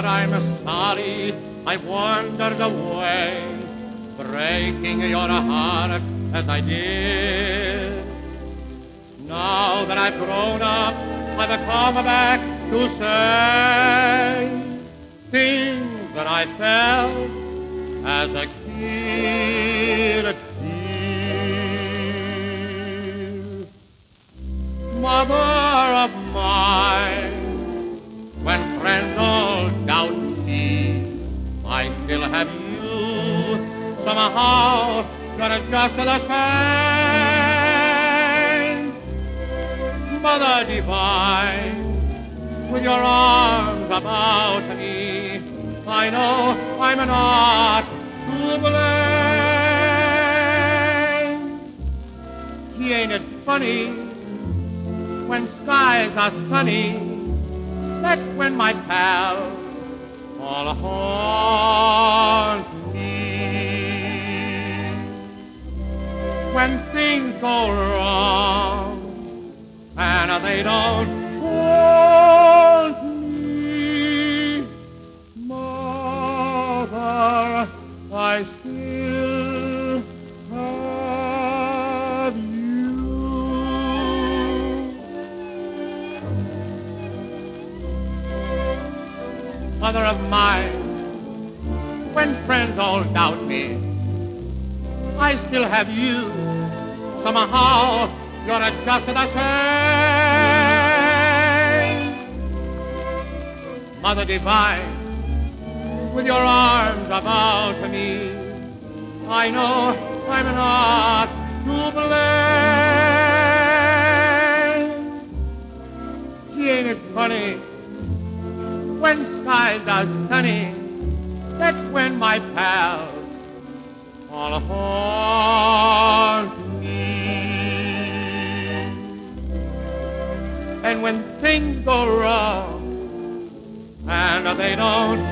Mother, I'm sorry I wandered away, breaking your heart as I did. Now that I've grown up, I've come back to say things that I felt as a kid. Mother of mine, when friends all doubt me, I still have you. Somehow you're just the same. Mother divine, with your arms about me, I know I'm not to blame. Ain't it funny, when skies are sunny, that's when my pals all haunt me. When things go wrong and they don't haunt me, Mother, I still have you. Mother of mine, when friends all doubt me, I still have you. Somehow you're just the same. Mother divine, with your arms about me, I know I'm not to blame. Ain't it funny, when skies are sunny, that's when my pals all haunt me. And when things go wrong and they don't